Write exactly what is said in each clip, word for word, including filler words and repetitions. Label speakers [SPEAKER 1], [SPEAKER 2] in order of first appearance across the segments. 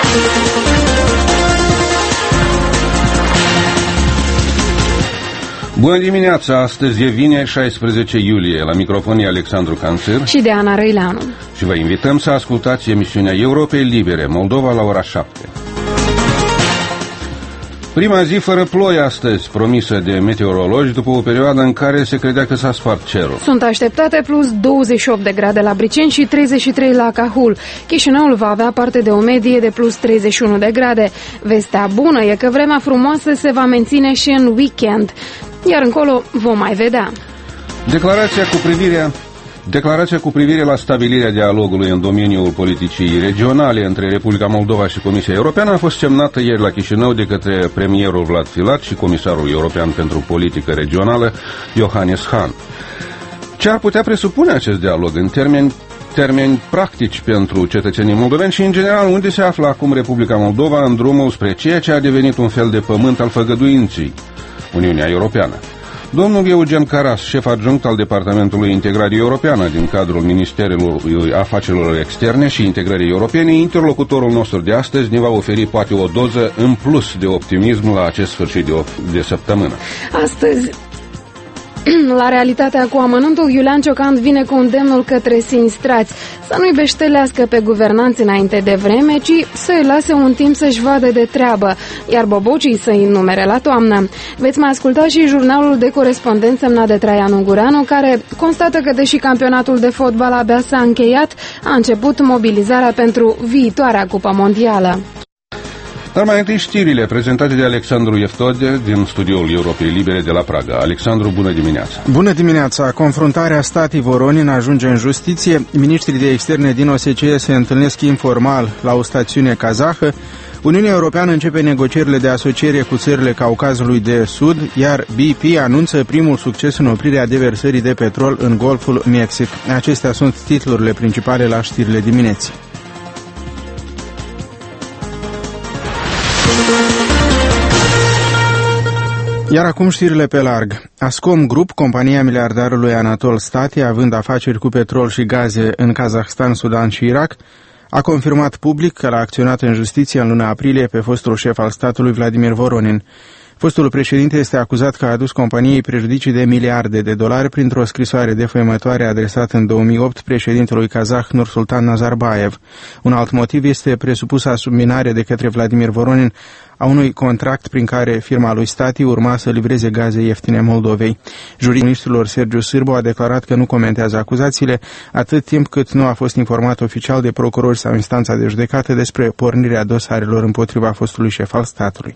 [SPEAKER 1] Bună dimineața! Astăzi e vineri, șaisprezece iulie. La microfon e Alexandru Canțir
[SPEAKER 2] și Deana Răileanu.
[SPEAKER 1] Și vă invităm să ascultați emisiunea Europei Libere, Moldova, la ora șapte. Prima zi fără ploi astăzi, promisă de meteorologi, după o perioadă în care se credea că s-a spart cerul.
[SPEAKER 2] Sunt așteptate plus douăzeci și opt de grade la Briceni și treizeci și trei la Cahul. Chișinăul va avea parte de o medie de plus treizeci și unu de grade. Vestea bună e că vremea frumoasă se va menține și în weekend, iar încolo vom mai vedea.
[SPEAKER 1] Declarația cu privire... Declarația cu privire la stabilirea dialogului în domeniul politicii regionale între Republica Moldova și Comisia Europeană a fost semnată ieri la Chișinău de către premierul Vlad Filat și comisarul european pentru politică regională Johannes Hahn. Ce ar putea presupune acest dialog în termeni, termeni practici pentru cetățenii moldoveni și, în general, unde se află acum Republica Moldova în drumul spre ceea ce a devenit un fel de pământ al făgăduinței, Uniunea Europeană? Domnul Eugen Caras, șef adjunct al Departamentului Integrării Europeană din cadrul Ministerului Afacerilor Externe și Integrării Europene, interlocutorul nostru de astăzi, ne va oferi poate o doză în plus de optimism la acest sfârșit de, de săptămână.
[SPEAKER 2] Astăzi, la Realitatea cu amănuntul, Iulian Ciocan vine cu îndemnul către sinistrați să nu-i beștelească pe guvernanți înainte de vreme, ci să-i lase un timp să-și vadă de treabă, iar bobocii să-i numere la toamnă. Veți mai asculta și jurnalul de corespondență semnat de Traian Ungureanu, care constată că, deși campionatul de fotbal abia s-a încheiat, a început mobilizarea pentru viitoarea Cupă Mondială.
[SPEAKER 1] Dar mai întâi știrile prezentate de Alexandru Eftode din studioul Europei Libere de la Praga. Alexandru, bună dimineața!
[SPEAKER 3] Bună dimineața! Confruntarea Stati Voronin ajunge în justiție. Ministrii de externe din O S C E se întâlnesc informal la o stațiune kazahă. Uniunea Europeană începe negocierile de asociere cu țările Caucazului de Sud, iar B P anunță primul succes în oprirea deversării de petrol în Golful Mexic. Acestea sunt titlurile principale la știrile dimineții. Iar acum știrile pe larg. Ascom Group, compania miliardarului Anatol Stati, având afaceri cu petrol și gaze în Kazahstan, Sudan și Irak, a confirmat public că l-a acționat în justiție în luna aprilie pe fostul șef al statului Vladimir Voronin. Fostul președinte este acuzat că a adus companiei prejudicii de miliarde de dolari printr-o scrisoare defăimătoare adresată în două mii opt președintelui kazah Nursultan Nazarbayev. Un alt motiv este presupusa subminare de către Vladimir Voronin a unui contract prin care firma lui Stati urma să livreze gaze ieftine Moldovei. Jurișul ministrilor Sergiu Sârbu a declarat că nu comentează acuzațiile atât timp cât nu a fost informat oficial de procurori sau instanța de judecată despre pornirea dosarelor împotriva fostului șef al statului.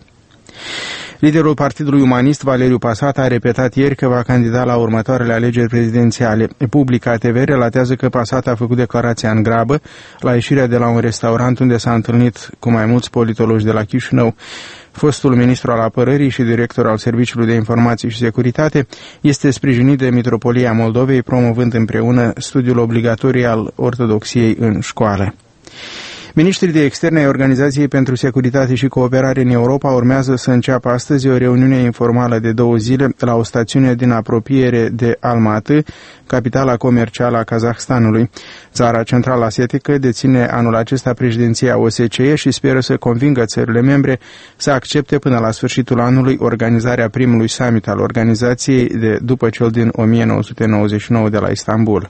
[SPEAKER 3] Liderul Partidului Umanist, Valeriu Pasat, a repetat ieri că va candida la următoarele alegeri prezidențiale. Publica T V relatează că Pasat a făcut declarația în grabă la ieșirea de la un restaurant unde s-a întâlnit cu mai mulți politologi de la Chișinău. Fostul ministru al apărării și director al Serviciului de Informații și Securitate este sprijinit de Mitropolia Moldovei, promovând împreună studiul obligatoriu al ortodoxiei în școală. Ministrii de externe ai Organizației pentru Securitate și Cooperare în Europa urmează să înceapă astăzi o reuniune informală de două zile la o stațiune din apropiere de Almaty, capitala comercială a Kazahstanului. Țara centrală asiatică deține anul acesta președinția O S C E și speră să convingă țările membre să accepte până la sfârșitul anului organizarea primului summit al organizației de după cel din o mie nouă sute nouăzeci și nouă de la Istanbul.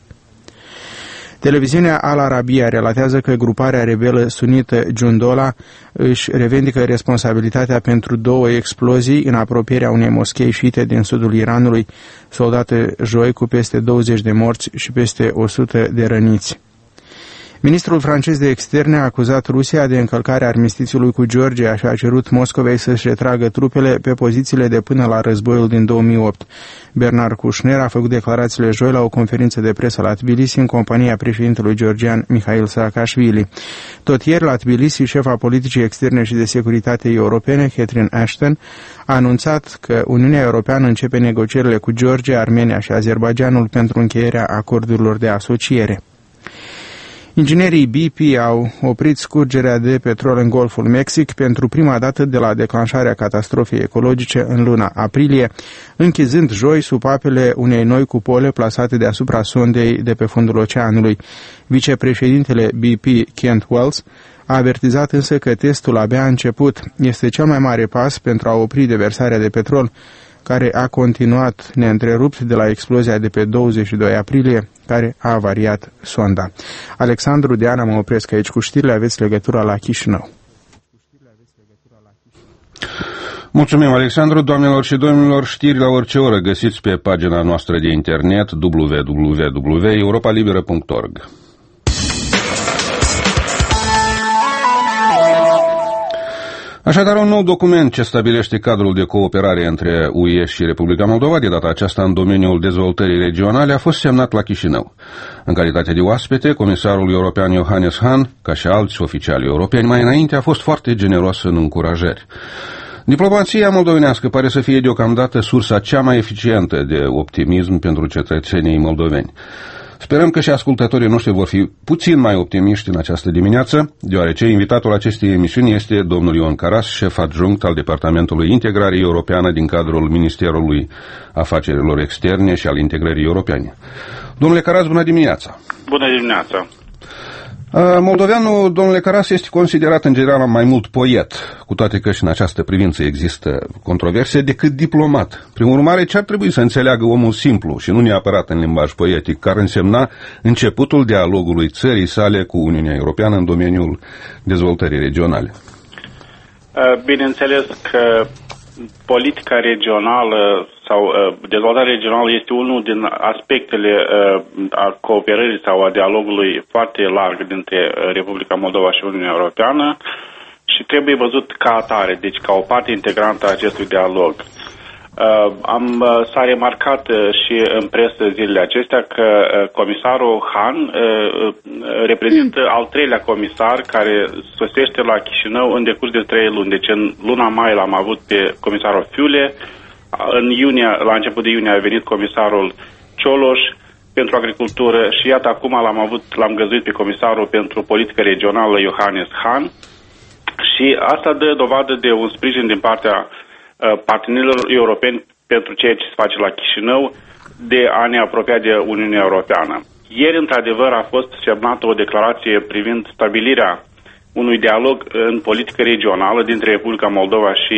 [SPEAKER 3] Televiziunea Al Arabiya relatează că gruparea rebelă sunită Jundola își revendică responsabilitatea pentru două explozii în apropierea unei moschei șiite din sudul Iranului, soldate joi cu peste douăzeci de morți și peste o sută de răniți. Ministrul francez de externe a acuzat Rusia de încălcarea armistițiului cu Georgia și a cerut Moscovei să-și retragă trupele pe pozițiile de până la războiul din două mii opt. Bernard Kouchner a făcut declarațiile joi la o conferință de presă la Tbilisi în compania președintelui georgian Mikhail Saakashvili. Tot ieri la Tbilisi, șefa politicii externe și de securitate europene, Catherine Ashton, a anunțat că Uniunea Europeană începe negocierile cu Georgia, Armenia și Azerbaidjanul pentru încheierea acordurilor de asociere. Inginerii B P au oprit scurgerea de petrol în Golful Mexic pentru prima dată de la declanșarea catastrofei ecologice în luna aprilie, închizând joi sub apele unei noi cupole plasate deasupra sondei de pe fundul oceanului. Vicepreședintele B P, Kent Wells, a avertizat însă că testul abia a început. Este cel mai mare pas pentru a opri deversarea de petrol, care a continuat neîntrerupt de la explozia de pe douăzeci și doi aprilie, care a avariat sonda. Alexandru, Diana, mă opresc aici cu știrile, aveți legătura la Chișinău.
[SPEAKER 1] Mulțumim, Alexandru. Doamnelor și domnilor, știri la orice oră găsiți pe pagina noastră de internet w w w punct europa liberă punct org. Așadar, un nou document ce stabilește cadrul de cooperare între U E și Republica Moldova, de data aceasta în domeniul dezvoltării regionale, a fost semnat la Chișinău. În calitate de oaspete, comisarul european Johannes Hahn, ca și alți oficiali europeni mai înainte, a fost foarte generos în încurajări. Diplomația moldovenească pare să fie deocamdată sursa cea mai eficientă de optimism pentru cetățenii moldoveni. Sperăm că și ascultătorii noștri vor fi puțin mai optimiști în această dimineață, deoarece invitatul acestei emisiuni este domnul Ion Caras, șef adjunct al Departamentului Integrării Europeană din cadrul Ministerului Afacerilor Externe și al Integrării Europene. Domnule Caras, bună dimineața!
[SPEAKER 4] Bună dimineața!
[SPEAKER 1] Moldoveanul, domnule Caras, este considerat în general mai mult poet, cu toate că și în această privință există controverse, decât diplomat. Prin urmare, ce ar trebui să înțeleagă omul simplu și nu neapărat în limbaj poetic, care însemna începutul dialogului țării sale cu Uniunea Europeană în domeniul dezvoltării regionale?
[SPEAKER 4] Bineînțeles că politica regională sau uh, dezvoltarea regională este unul din aspectele uh, a cooperării sau a dialogului foarte larg dintre Republica Moldova și Uniunea Europeană și trebuie văzut ca atare, deci ca o parte integrantă a acestui dialog. Uh, am, uh, s-a remarcat uh, și în presă zilele acestea că uh, comisarul Hahn uh, uh, reprezintă al treilea comisar care sosește la Chișinău în decurs de trei luni. Deci în luna mai l-am avut pe comisarul Fiule, în iunie, la început de iunie a venit comisarul Cioloș pentru agricultură și iată acum l-am avut, l-am găzuit pe comisarul pentru politică regională Johannes Hahn și asta dă dovadă de un sprijin din partea partenerilor europeni pentru ceea ce se face la Chișinău de a ne apropia de Uniunea Europeană. Ieri, într-adevăr, a fost semnată o declarație privind stabilirea unui dialog în politică regională dintre Republica Moldova și,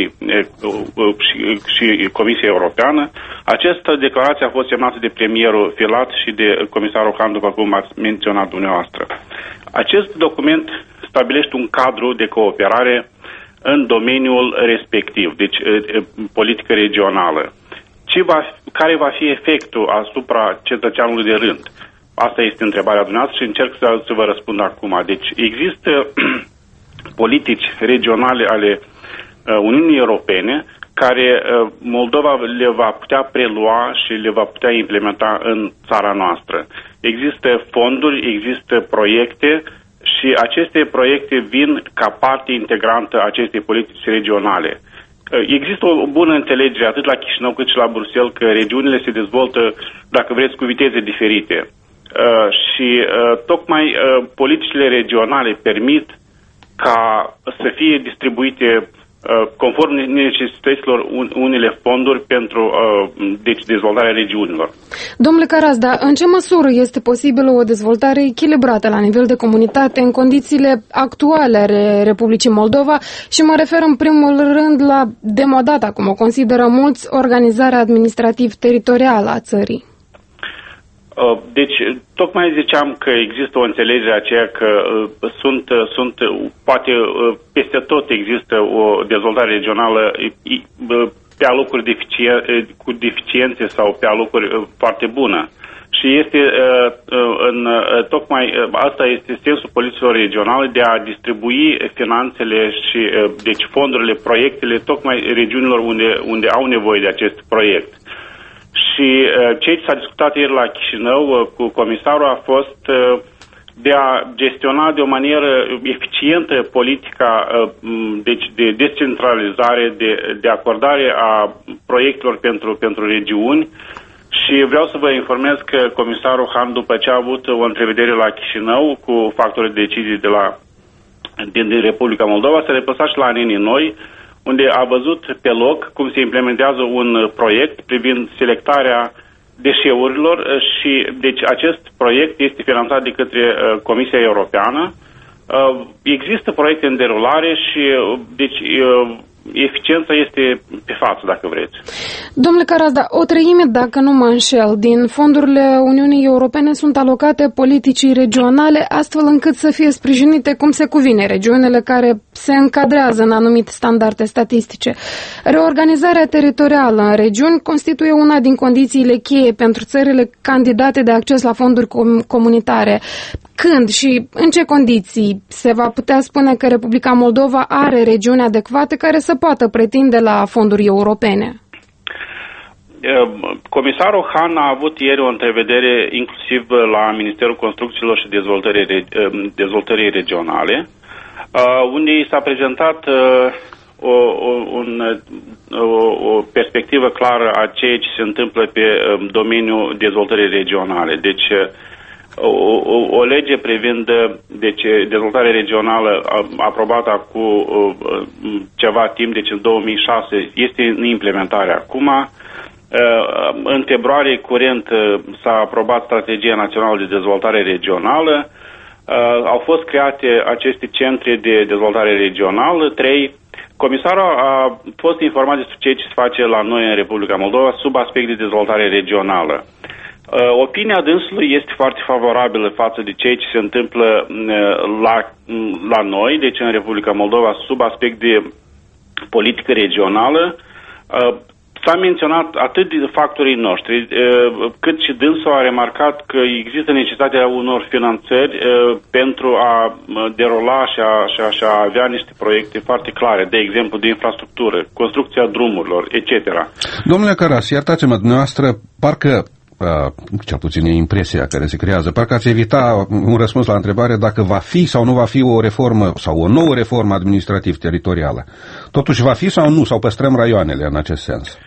[SPEAKER 4] și, și Comisia Europeană. Această declarație a fost semnată de premierul Filat și de comisarul Hahn, după cum ați menționat dumneavoastră. Acest document stabilește un cadru de cooperare în domeniul respectiv, deci politică regională. Ce va, care va fi efectul asupra cetățeanului de rând? Asta este întrebarea dumneavoastră și încerc să, să vă răspund acum. Deci există politici regionale ale uh, Uniunii Europene care uh, Moldova le va putea prelua și le va putea implementa în țara noastră. Există fonduri, există proiecte și aceste proiecte vin ca parte integrantă a acestei politici regionale. Există o bună înțelegere atât la Chișinău cât și la Bruxelles că regiunile se dezvoltă, dacă vreți, cu viteze diferite. Uh, și uh, tocmai uh, politicile regionale permit ca să fie distribuite uh, conform necesităților un, unele fonduri pentru uh, deci dezvoltarea regiunilor.
[SPEAKER 2] Domnule Caras, dar în ce măsură este posibilă o dezvoltare echilibrată la nivel de comunitate în condițiile actuale ale Republicii Moldova și mă refer în primul rând la demodată, cum o consideră mulți, organizarea administrativ-teritorială a țării?
[SPEAKER 4] Deci, tocmai ziceam că există o înțelegere aceea că uh, sunt, uh, sunt, uh, poate uh, peste tot există o dezvoltare regională uh, pe alocuri deficien, uh, cu deficiențe sau pe alocuri uh, foarte bună. Și este, uh, uh, în, uh, tocmai uh, asta este sensul politicilor regionale de a distribui finanțele și, uh, deci, fondurile, proiectele, tocmai regiunilor unde, unde au nevoie de acest proiect. Și uh, ceea ce s-a discutat ieri la Chișinău uh, cu comisarul a fost uh, de a gestiona de o manieră eficientă politica uh, deci de descentralizare, de, de acordare a proiectelor pentru, pentru regiuni Și vreau să vă informez că comisarul Han, după ce a avut o întrevedere la Chișinău cu factorii de decizii de la, din, din Republica Moldova, s-a deplasat și la Nenii Noi, unde a văzut pe loc cum se implementează un proiect privind selectarea deșeurilor și deci acest proiect este finanțat de către uh, Comisia Europeană. Uh, există proiecte în derulare și uh, deci uh, eficiența este pe față, dacă vreți.
[SPEAKER 2] Domnule Carazda, o treime, dacă nu mă înșel, din fondurile Uniunii Europene sunt alocate politicii regionale, astfel încât să fie sprijinite cum se cuvine regiunile care se încadrează în anumite standarde statistice. Reorganizarea teritorială în regiuni constituie una din condițiile cheie pentru țările candidate de acces la fonduri com- comunitare. Când și în ce condiții se va putea spune că Republica Moldova are regiuni adecvate care să poată pretinde la fonduri europene?
[SPEAKER 4] Comisarul Han a avut ieri o întrevedere inclusiv la Ministerul Construcțiilor și Dezvoltării, Dezvoltării Regionale, unde i s-a prezentat o, o, un, o, o perspectivă clară a ceea ce se întâmplă pe domeniul dezvoltării regionale. Deci, O, o, o lege privind deci, dezvoltare regională aprobată cu ceva timp, deci în două mii șase, este în implementare acum. În februarie curent s-a aprobat Strategia Națională de Dezvoltare Regională. Au fost create aceste centre de dezvoltare regională, trei. Comisarul a fost informat despre ceea ce se face la noi în Republica Moldova sub aspect de dezvoltare regională. Uh, opinia dânsului este foarte favorabilă față de ceea ce se întâmplă uh, la, la noi, deci în Republica Moldova, sub aspect de politică regională. Uh, s-a menționat atât de factorii noștri, uh, cât și dânsul a remarcat că există necesitatea unor finanțări uh, pentru a derula și a, și, a, și a avea niște proiecte foarte clare, de exemplu de infrastructură, construcția drumurilor, et cetera.
[SPEAKER 1] Domnule Caras, iertați-mă, dumneavoastră, parcă cel puțin e impresia care se creează. Parcă ați evita un răspuns la întrebare dacă va fi sau nu va fi o reformă sau o nouă reformă administrativ-teritorială. Totuși va fi sau nu? Sau păstrăm raioanele în acest sens?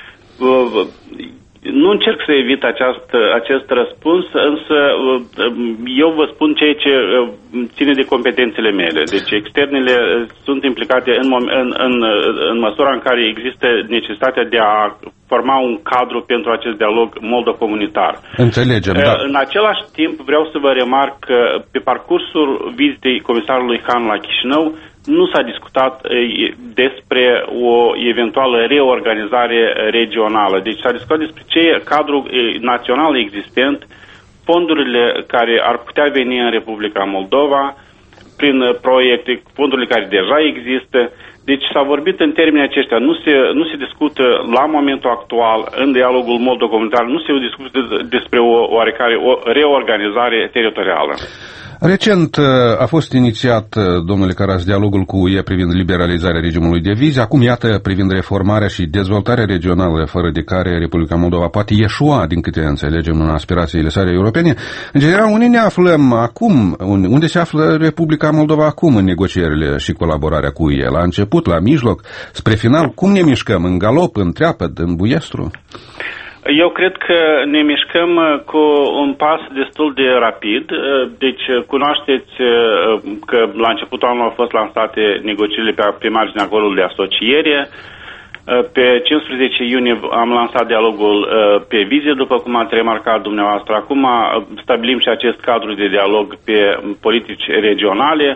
[SPEAKER 4] Nu încerc să evit aceast, acest răspuns, însă eu vă spun ceea ce ține de competențele mele. Deci externele sunt implicate în, în, în, în măsura în care există necesitatea de a forma un cadru pentru acest dialog moldo-comunitar.
[SPEAKER 1] Înțelegem, da.
[SPEAKER 4] În același timp vreau să vă remarc că pe parcursul vizitei comisarului Han la Chișinău nu s-a discutat despre o eventuală reorganizare regională. Deci s-a discutat despre ce cadru național existent, fondurile care ar putea veni în Republica Moldova, prin proiecte, fondurile care deja există. Deci s-a vorbit în termenii aceștia. Nu se, nu se discută la momentul actual, în dialogul moldo-comunitar, nu se discută despre o oarecare o reorganizare teritorială.
[SPEAKER 1] Recent a fost inițiat, domnule Caras, dialogul cu U E privind liberalizarea regimului de vize. Acum, iată, privind reformarea și dezvoltarea regională, fără de care Republica Moldova poate ieșua, din câte înțelegem, în aspirațiile sale europene. În general, unde ne aflăm acum? Unde se află Republica Moldova acum în negocierile și colaborarea cu U E? La început, la mijloc, spre final? Cum ne mișcăm? În galop, în treapăd, în buiestru?
[SPEAKER 4] Eu cred că ne mișcăm cu un pas destul de rapid. Deci cunoașteți că la începutul anului au fost lansate negocierile pe, pe marginea acordului de asociere. Pe cincisprezece iunie am lansat dialogul pe vize, după cum ați remarcat dumneavoastră. Acum stabilim și acest cadru de dialog pe politici regionale.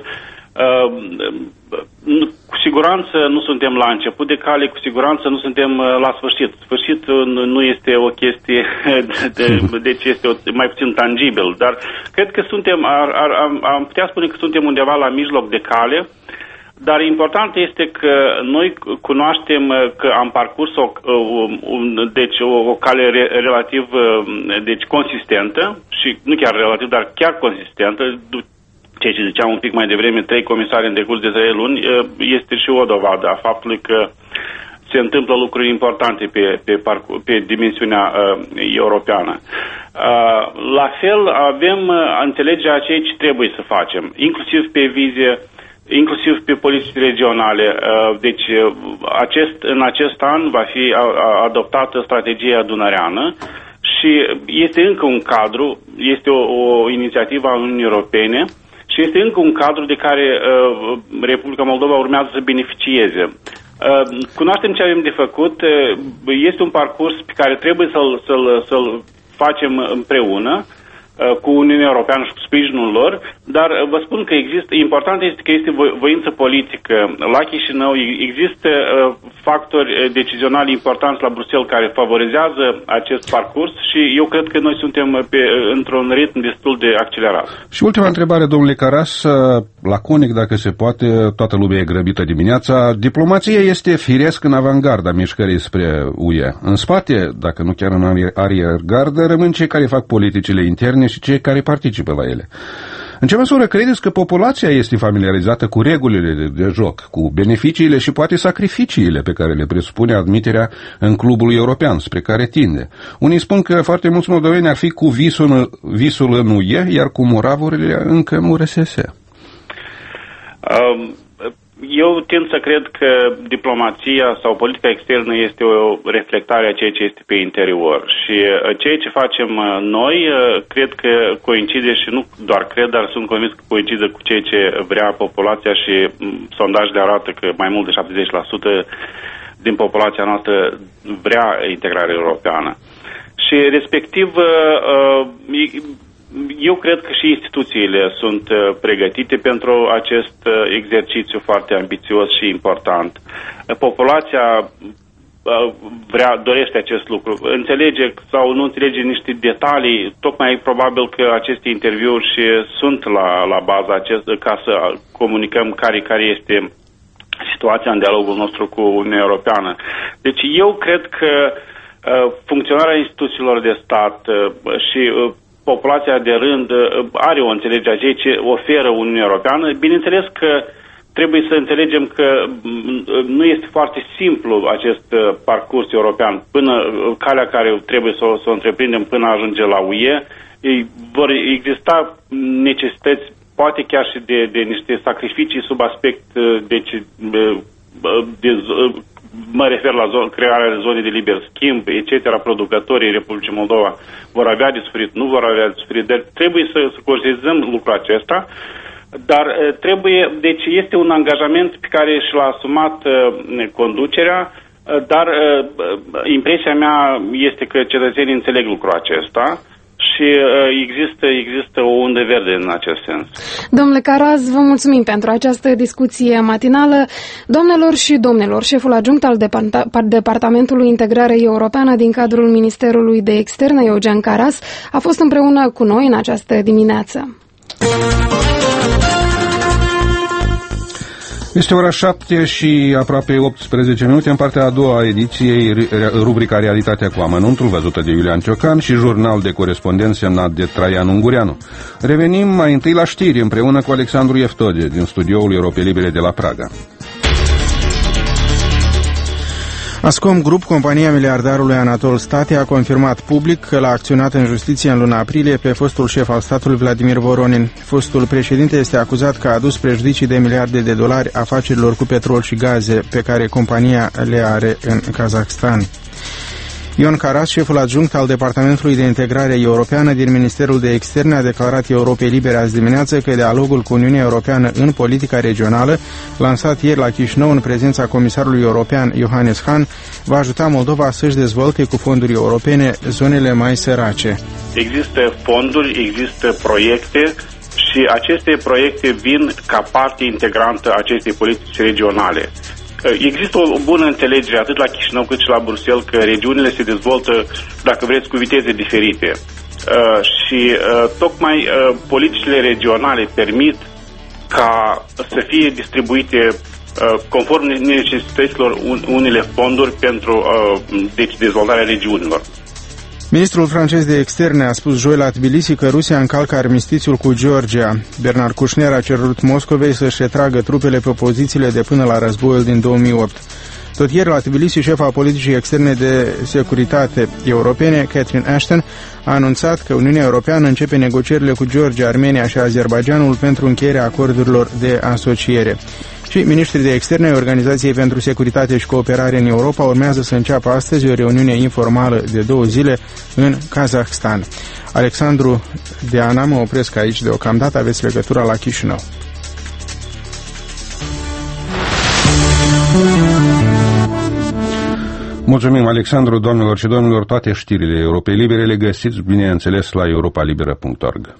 [SPEAKER 4] Cu siguranță nu suntem la început de cale, cu siguranță nu suntem la sfârșit. Sfârșitul nu este o chestie, de, deci este o, mai puțin tangibil, dar cred că suntem, ar, ar, am putea spune că suntem undeva la mijloc de cale, dar important este că noi cunoaștem că am parcurs o, o, deci o, o cale re, relativ deci consistentă și nu chiar relativ, dar chiar consistentă. Ceea ce ziceam un pic mai devreme, trei comisari în decurs de trei luni, este și o dovadă a faptului că se întâmplă lucruri importante pe, pe, parcur, pe dimensiunea uh, europeană. Uh, la fel, avem uh, înțelegerea ceea ce trebuie să facem, inclusiv pe vize, inclusiv pe politici regionale. Uh, deci, uh, acest, în acest an va fi uh, adoptată strategia dunăreană și este încă un cadru, este o, o inițiativă a Uniunii Europene și este încă un cadru de care uh, Republica Moldova urmează să beneficieze. Uh, cunoaștem ce avem de făcut, uh, este un parcurs pe care trebuie să-l, să-l, să-l facem împreună cu Uniunea Europeană și cu sprijinul lor, dar vă spun că există, important este că este voință politică. La Chișinău există factori decizionali importanți la Bruxelles care favorizează acest parcurs și eu cred că noi suntem pe, într-un ritm destul de accelerat. Și
[SPEAKER 1] ultima întrebare, domnule Caras, laconic, dacă se poate, toată lumea e grăbită dimineața. Diplomația este firesc în avangarda mișcării spre U E. În spate, dacă nu chiar în ariergardă, rămân cei care fac politicile interne și cei care participă la ele. În ce măsură credeți că populația este familiarizată cu regulile de, de joc, cu beneficiile și poate sacrificiile pe care le presupune admiterea în clubul european, spre care tinde? Unii spun că foarte mulți moldoveni ar fi cu visul, visul în U E, iar cu moravurile încă în U R S S.
[SPEAKER 4] Um... Eu tind să cred că diplomația sau politica externă este o reflectare a ceea ce este pe interior și ceea ce facem noi cred că coincide și nu doar cred, dar sunt convins că coincide cu ceea ce vrea populația și sondajele arată că mai mult de șaptezeci la sută din populația noastră vrea integrare europeană. Și respectiv eu cred că și instituțiile sunt pregătite pentru acest exercițiu foarte ambițios și important. Populația vrea, dorește acest lucru. Înțelege sau nu înțelege niște detalii, tocmai probabil că aceste interviuri și sunt la, la baza acest, ca să comunicăm care, care este situația în dialogul nostru cu Uniunea Europeană. Deci eu cred că funcționarea instituțiilor de stat și populația de rând are o înțelegere a ceea ce oferă Uniunea Europeană. Bineînțeles că trebuie să înțelegem că nu este foarte simplu acest parcurs european, până calea care trebuie să o, să o întreprindem până ajunge la U E. Vor exista necesități, poate chiar și de, de niște sacrificii sub aspect deci, de, de, mă refer la zon, crearea de zone de liber schimb, et cetera. Producătorii Republicii Moldova vor avea de suferit, nu vor avea de suferit, dar trebuie să, să conștientizăm lucrul acesta, dar trebuie, deci este un angajament pe care și l-a asumat uh, conducerea, uh, dar uh, impresia mea este că cetățenii înțeleg lucrul acesta și există, există o undă verde în acest sens.
[SPEAKER 2] Domnule Caras, vă mulțumim pentru această discuție matinală. Domnilor și domnilor, șeful adjunct al Departamentului Integrare Europeană din cadrul Ministerului de Externe, Eugen Caras, a fost împreună cu noi în această dimineață.
[SPEAKER 1] Este ora șapte și aproape optsprezece minute în partea a doua a ediției, rubrica Realitatea cu amănuntul, văzută de Iulian Ciocan, și jurnal de corespondent semnat de Traian Ungureanu. Revenim mai întâi la știri împreună cu Alexandru Eftode din studioul Europei Libere de la Praga.
[SPEAKER 3] Ascom Group, compania miliardarului Anatol Stati, a confirmat public că l-a acționat în justiție în luna aprilie pe fostul șef al statului Vladimir Voronin. Fostul președinte este acuzat că a adus prejudicii de miliarde de dolari afacerilor cu petrol și gaze pe care compania le are în Kazakhstan. Ion Caras, șeful adjunct al Departamentului de Integrare Europeană din Ministerul de Externe, a declarat Europei Libere azi dimineață că dialogul cu Uniunea Europeană în politica regională, lansat ieri la Chișinău în prezența comisarului european Johannes Hahn, va ajuta Moldova să-și dezvolte cu fonduri europene zonele mai sărace.
[SPEAKER 4] Există fonduri, există proiecte și aceste proiecte vin ca parte integrantă a acestei politici regionale. Există o bună înțelegere atât la Chișinău cât și la Bruxelles că regiunile se dezvoltă, dacă vreți, cu viteze diferite. Uh, și uh, tocmai uh, politicile regionale permit ca să fie distribuite uh, conform necesităților unele fonduri pentru uh, deci dezvoltarea regiunilor.
[SPEAKER 3] Ministrul francez de externe a spus joi la Tbilisi că Rusia încalcă armistițiul cu Georgia. Bernard Kouchner a cerut Moscovei să-și retragă trupele pe pozițiile de până la războiul din două mii opt. Tot ieri la Tbilisi, șefa politicii externe de securitate europene, Catherine Ashton, a anunțat că Uniunea Europeană începe negocierile cu Georgia, Armenia și Azerbaidjanul pentru încheierea acordurilor de asociere. Și ministrii de externe ai Organizației pentru Securitate și Cooperare în Europa urmează să înceapă astăzi o reuniune informală de două zile în Kazahstan. Alexandru Deana, mă opresc aici deocamdată, aveți legătura la Chișinău.
[SPEAKER 1] Mulțumim, Alexandru, doamnelor și domnilor. Toate știrile Europei Libere le găsiți, bineînțeles, la europa liberă punct org.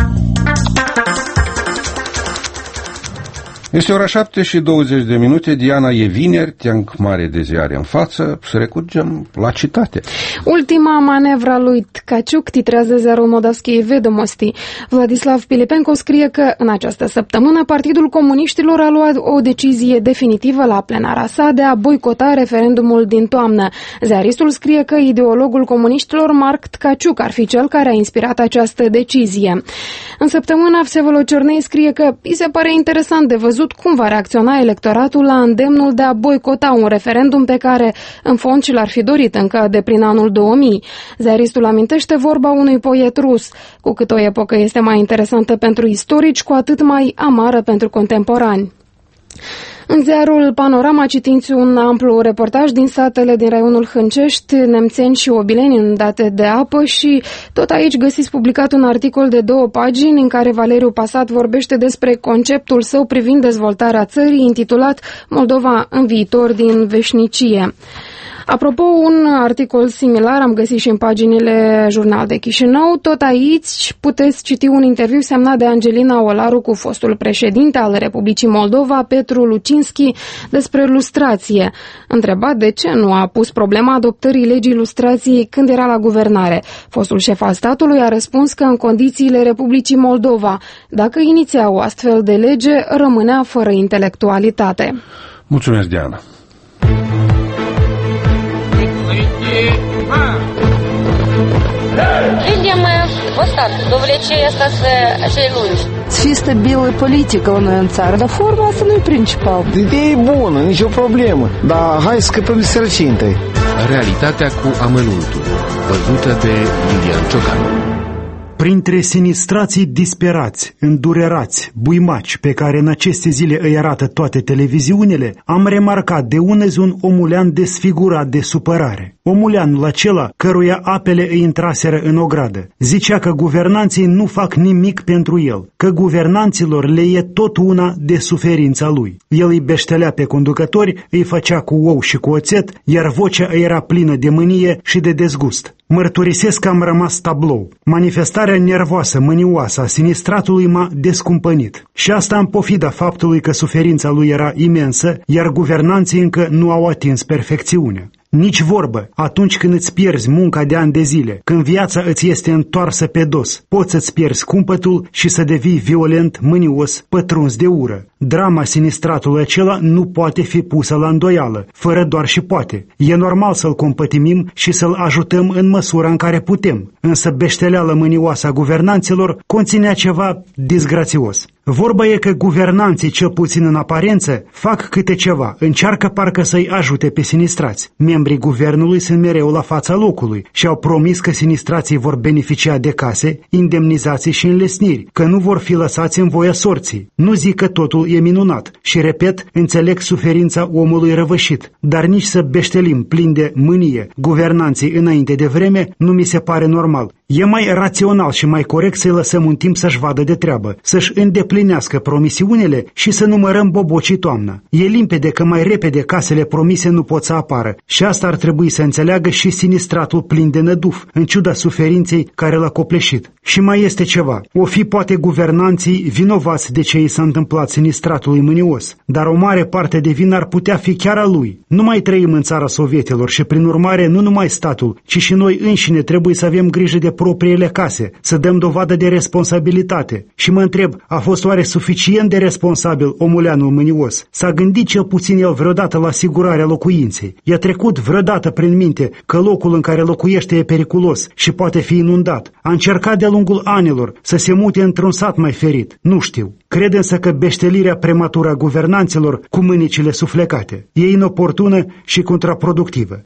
[SPEAKER 1] Este ora șapte și douăzeci de minute, Diana, e vineri, teanc mare de ziare în față, să recurgem la citate.
[SPEAKER 2] Ultima manevra lui Tkaciuk, titrează ziarul Moldavskii Vedomosti. Vladislav Pilipenko scrie că în această săptămână Partidul Comuniștilor a luat o decizie definitivă la plenara sa de a boicota referendumul din toamnă. Ziaristul scrie că ideologul comuniștilor Mark Tkaciuk ar fi cel care a inspirat această decizie. În săptămâna Vsevolod Ciornei scrie că îi se pare interesant de văzut cum va reacționa electoratul la îndemnul de a boicota un referendum pe care, în fond, și l-ar fi dorit încă de prin anul două mii. Ziaristul amintește vorba unui poet rus. Cu cât o epocă este mai interesantă pentru istorici, cu atât mai amară pentru contemporani. În ziarul Panorama citinți un amplu reportaj din satele din raionul Hâncești, Nemțeni și Obileni inundate de apă și tot aici găsiți publicat un articol de două pagini în care Valeriu Pasat vorbește despre conceptul său privind dezvoltarea țării, intitulat Moldova în viitor din veșnicie. Apropo, un articol similar am găsit și în paginile Jurnal de Chișinău. Tot aici puteți citi un interviu semnat de Angelina Olaru cu fostul președinte al Republicii Moldova, Petru Lucinski, despre lustrație. Întrebat de ce nu a pus problema adoptării legii lustrației când era la guvernare. Fostul șef al statului a răspuns că în condițiile Republicii Moldova, dacă iniția o astfel de lege, rămânea fără intelectualitate.
[SPEAKER 1] Mulțumesc, Diana.
[SPEAKER 5] Людям достатньо довлече остаться acei lungi.
[SPEAKER 6] Fi stabilă politică la noi în țară, dar forma asta nu e principal.
[SPEAKER 7] Ideea e bună, nicio problemă, dar hai să scăpăm de sărăcie întâi.
[SPEAKER 8] Realitatea cu amănuntul, văzută de Iulian Ciocanu.
[SPEAKER 9] Printre sinistrații disperați, îndurerați, buimaci pe care în aceste zile îi arată toate televiziunile, am remarcat de unezi un omulean desfigurat de supărare. Omuleanul acela căruia apele îi intraseră în ogradă. Zicea că guvernanții nu fac nimic pentru el, că guvernanților le e tot una de suferința lui. El îi beștelea pe conducători, îi făcea cu ou și cu oțet, iar vocea îi era plină de mânie și de dezgust. Mărturisesc că am rămas tablou. Manifestarea nervoasă, mânioasă a sinistratului m-a descumpănit. Și asta în pofida faptului că suferința lui era imensă, iar guvernanții încă nu au atins perfecțiunea. Nici vorbă, atunci când îți pierzi munca de ani de zile, când viața îți este întoarsă pe dos, poți să-ți pierzi cumpătul și să devii violent, mânios, pătruns de ură. Drama sinistratului acela nu poate fi pusă la îndoială, fără doar și poate. E normal să-l compătimim și să-l ajutăm în măsura în care putem, însă beșteleala mânioasă a guvernanților conținea ceva disgrațios. Vorba e că guvernanții, cel puțin în aparență, fac câte ceva, încearcă parcă să-i ajute pe sinistrați. Membrii guvernului sunt mereu la fața locului și au promis că sinistrații vor beneficia de case, indemnizații și înlesniri, că nu vor fi lăsați în voia sorții. Nu zic că totul e minunat și, repet, înțeleg suferința omului răvășit, dar nici să beștelim plin de mânie guvernanții înainte de vreme nu mi se pare normal. E mai rațional și mai corect să-i lăsăm un timp să-și vadă de treabă, să-și îndeplinească promisiunile și să numărăm bobocii toamna. E limpede că mai repede casele promise nu pot să apară și asta ar trebui să înțeleagă și sinistratul plin de năduf, în ciuda suferinței care l-a copleșit. Și mai este ceva. O fi poate guvernanții vinovați de ce i s-a întâmplat sinistratului mânios, dar o mare parte de vină ar putea fi chiar a lui. Nu mai trăim în țara sovietilor și prin urmare nu numai statul, ci și noi înșine trebuie să avem grijă de propriile case, să dăm dovadă de responsabilitate. Și mă întreb, a fost oare suficient de responsabil omuleanul mânios? S-a gândit cel puțin el vreodată la asigurarea locuinței? I-a trecut vreodată prin minte că locul în care locuiește e periculos și poate fi inundat? A încercat de-a lungul anilor să se mute într-un sat mai ferit? Nu știu. Cred însă că beștelirea prematură a guvernanților cu mânicile suflecate e inoportună și contraproductivă.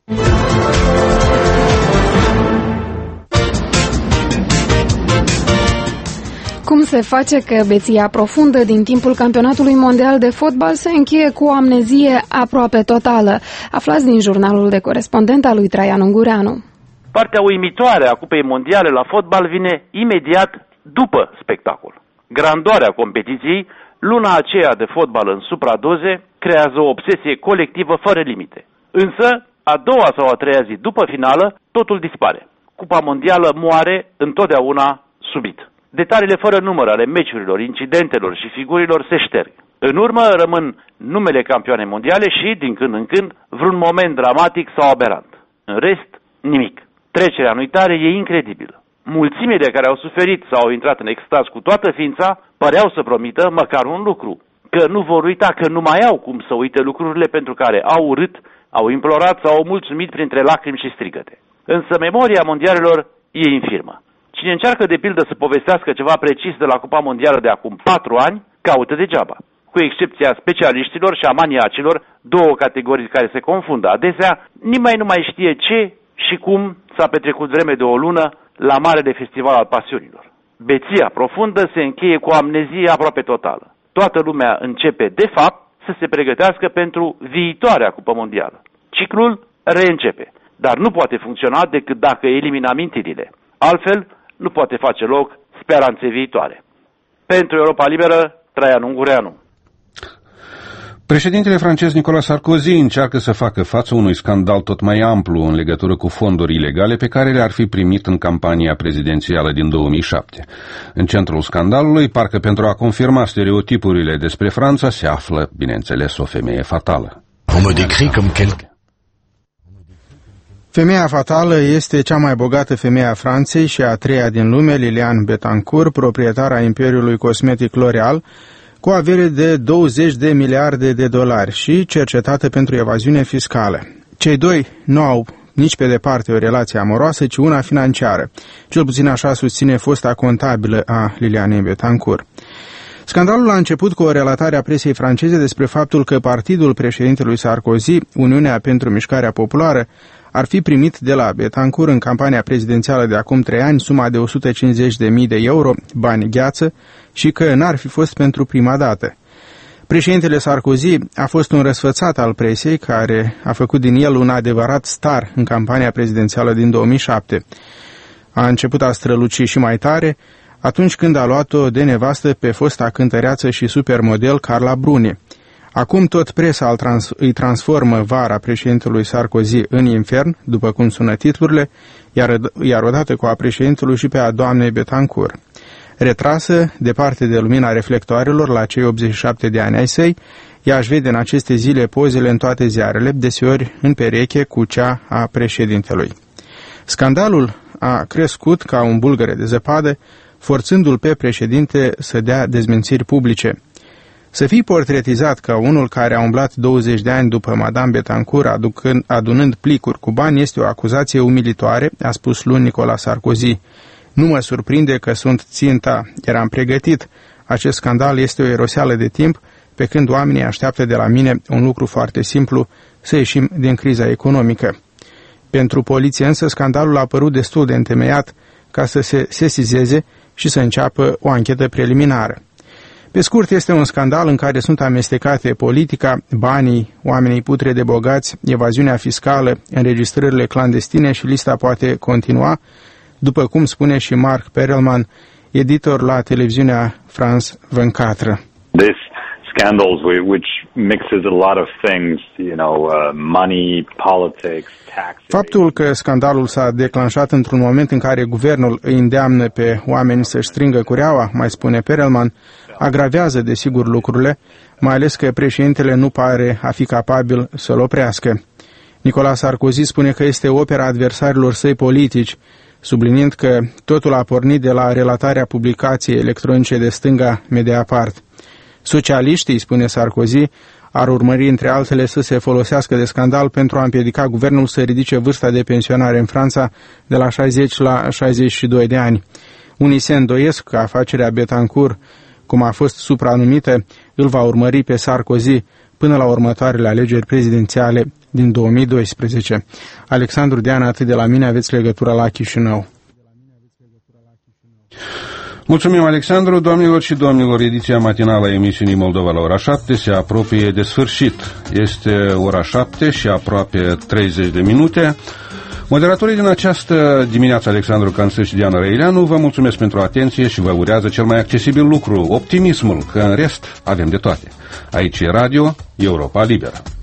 [SPEAKER 2] Cum Cum se face că beția profundă din timpul campionatului mondial de fotbal se încheie cu o amnezie aproape totală? Aflați din jurnalul de corespondent al lui Traian Ungureanu.
[SPEAKER 10] Partea uimitoare a Cupei Mondiale la fotbal vine imediat după spectacol. Grandoarea competiției, luna aceea de fotbal în supradoze, creează o obsesie colectivă fără limite. Însă, a doua sau a treia zi după finală, totul dispare. Cupa mondială moare întotdeauna subit. Detaliile fără număr ale meciurilor, incidentelor și figurilor se șterg. În urmă rămân numele campioane mondiale și, din când în când, vreun moment dramatic sau aberant. În rest, nimic. Trecerea în uitare e incredibilă. Mulțimile care au suferit sau au intrat în extaz cu toată ființa păreau să promită măcar un lucru, că nu vor uita, că nu mai au cum să uite lucrurile pentru care au urât, au implorat sau au mulțumit printre lacrimi și strigăte. Însă memoria mondialelor e infirmă. Cine încearcă de pildă să povestească ceva precis de la Cupa Mondială de acum patru ani, caută degeaba. Cu excepția specialiștilor și a maniacilor, două categorii care se confundă adesea, nimeni nu mai știe ce și cum s-a petrecut vreme de o lună la Marele Festival al Pasiunilor. Beția profundă se încheie cu o amnezie aproape totală. Toată lumea începe, de fapt, să se pregătească pentru viitoarea Cupă Mondială. Ciclul reîncepe, dar nu poate funcționa decât dacă elimină amintirile. Altfel, nu poate face loc speranței viitoare. Pentru Europa Liberă, Traian Ungureanu.
[SPEAKER 1] Președintele francez Nicolas Sarkozy încearcă să facă față unui scandal tot mai amplu în legătură cu fonduri ilegale pe care le-ar fi primit în campania prezidențială din două mii șapte. În centrul scandalului, parcă pentru a confirma stereotipurile despre Franța, se află, bineînțeles, o femeie fatală.
[SPEAKER 3] Femeia fatală este cea mai bogată femeie a Franței și a treia din lume, Liliane Bettencourt, proprietara imperiului cosmetic L'Oréal, cu o avere de douăzeci de miliarde de dolari și cercetată pentru evaziune fiscală. Cei doi nu au nici pe departe o relație amoroasă, ci una financiară. Cel puțin așa susține fosta contabilă a Lilianei Bettencourt. Scandalul a început cu o relatare a presei franceze despre faptul că partidul președintelui Sarkozy, Uniunea pentru Mișcarea Populară, ar fi primit de la Bettencourt în campania prezidențială de acum trei ani suma de o sută cincizeci de mii de euro, bani gheață, și că n-ar fi fost pentru prima dată. Președintele Sarkozy a fost un răsfățat al presei care a făcut din el un adevărat star în campania prezidențială din două mii șapte. A început a străluci și mai tare atunci când a luat-o de nevastă pe fosta cântăreață și supermodel Carla Bruni. Acum tot presa îl trans- îi transformă vara președintelui Sarkozy în infern, după cum sună titlurile, iar, iar odată cu a președintelui și pe a doamnei Bettencourt. Retrasă, departe de lumina reflectoarelor la cei optzeci și șapte de ani ai săi, ea își vede în aceste zile pozele în toate ziarele, deseori în pereche cu cea a președintelui. Scandalul a crescut ca un bulgăre de zăpadă, forțându-l pe președinte să dea dezmințiri publice. Să fii portretizat ca unul care a umblat douăzeci de ani după Madame Bettencourt aducând, adunând plicuri cu bani este o acuzație umilitoare, a spus luni Nicolas Sarkozy. Nu mă surprinde că sunt ținta, eram pregătit. Acest scandal este o eroseală de timp, pe când oamenii așteaptă de la mine un lucru foarte simplu, să ieșim din criza economică. Pentru poliție însă scandalul a apărut destul de întemeiat ca să se sesizeze și să înceapă o anchetă preliminară. Pe scurt, este un scandal în care sunt amestecate politica, banii, oamenii putre de bogați, evaziunea fiscală, înregistrările clandestine și lista poate continua, după cum spune și Marc Perelman, editor la televiziunea France douăzeci și patru.
[SPEAKER 11] This scandals which mixes a lot of things, you know, uh, money, politics, taxes.
[SPEAKER 3] Faptul că scandalul s-a declanșat într-un moment în care guvernul îi îndeamnă pe oameni să-și strângă cureaua, mai spune Perelman, agravează desigur lucrurile, mai ales că președintele nu pare a fi capabil să-l oprească. Nicolas Sarkozy spune că este opera adversarilor săi politici, subliniind că totul a pornit de la relatarea publicației electronice de stânga Mediapart. Socialiștii, spune Sarkozy, ar urmări între altele să se folosească de scandal pentru a împiedica guvernul să ridice vârsta de pensionare în Franța de la șaizeci la șaizeci și doi de ani. Unii se îndoiesc că afacerea Bettencourt, cum a fost supranumită, îl va urmări pe Sarkozy până la următoarele alegeri prezidențiale din două mii doisprezece. Alexandru Dean, atât de la mine, aveți legătura la Chișinău.
[SPEAKER 1] Mulțumim, Alexandru. Doamnelor și domnilor, ediția matinală a emisiunii Moldova la ora șapte se apropie de sfârșit. Este ora șapte și aproape treizeci de minute. Moderatorii din această dimineață, Alexandru Canță și Diana Răileanu, vă mulțumesc pentru atenție și vă urează cel mai accesibil lucru, optimismul, că în rest avem de toate. Aici e Radio Europa Liberă.